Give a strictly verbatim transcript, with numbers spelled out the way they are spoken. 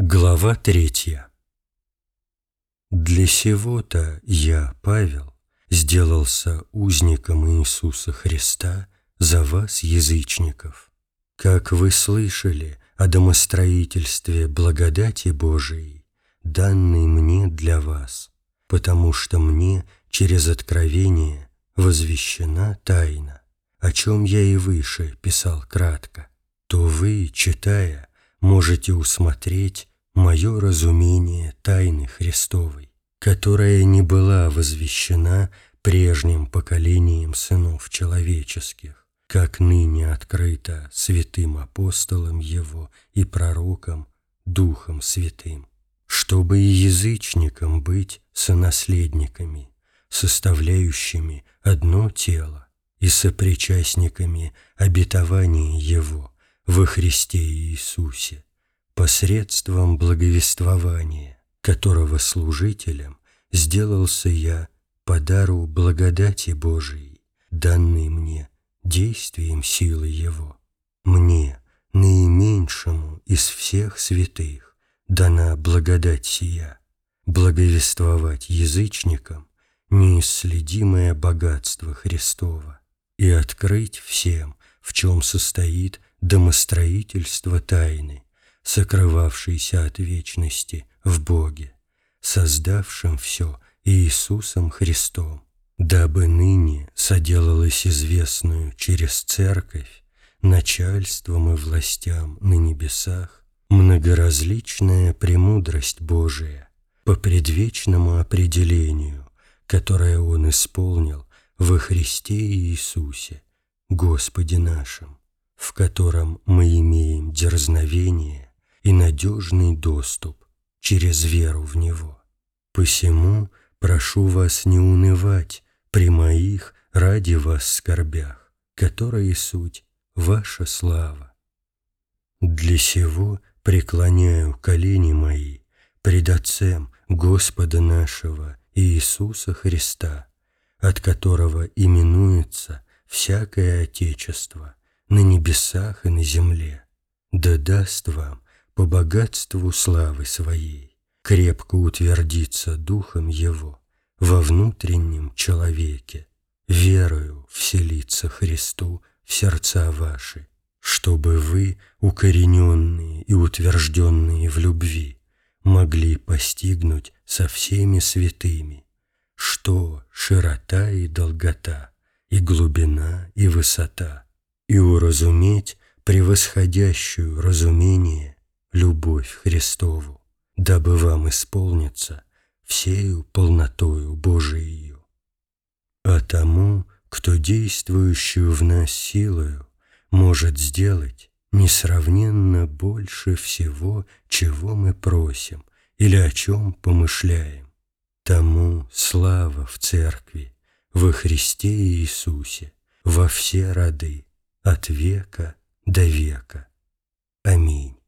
Глава третья. Для сего-то я, Павел, сделался узником Иисуса Христа за вас, язычников. Как вы слышали о домостроительстве благодати Божией, данной мне для вас, потому что мне через откровение возвещена тайна, о чем я и выше писал кратко, то вы, читая, можете усмотреть мое разумение тайны Христовой, которая не была возвещена прежним поколением сынов человеческих, как ныне открыта святым апостолам Его и пророкам Духом Святым, чтобы и язычникам быть сонаследниками, составляющими одно тело и сопричастниками обетования Его во Христе Иисусе, посредством благовествования, которого служителем сделался я по дару благодати Божией, данной мне действием силы Его. Мне, наименьшему из всех святых, дана благодать сия, благовествовать язычникам неисследимое богатство Христово и открыть всем, в чем состоит домостроительство тайны, сокрывавшейся от вечности в Боге, создавшем все Иисусом Христом, дабы ныне соделалось известную через Церковь начальством и властям на небесах многоразличная премудрость Божия по предвечному определению, которое Он исполнил во Христе Иисусе, Господе нашим, в котором мы имеем дерзновение и надежный доступ через веру в Него. Посему прошу вас не унывать при моих ради вас скорбях, которые суть ваша слава. Для сего преклоняю колени мои пред Отцем Господа нашего Иисуса Христа, от которого именуется всякое Отечество на небесах и на земле, да даст вам по богатству славы Своей крепко утвердиться Духом Его во внутреннем человеке, верою вселиться Христу в сердца ваши, чтобы вы, укорененные и утвержденные в любви, могли постигнуть со всеми святыми, что широта и долгота, и глубина и высота, и уразуметь превосходящую разумение любовь Христову, дабы вам исполниться всею полнотою Божиею. А тому, кто действующую в нас силою может сделать несравненно больше всего, чего мы просим или о чем помышляем, тому слава в Церкви, во Христе Иисусе, во все роды, от века до века. Аминь.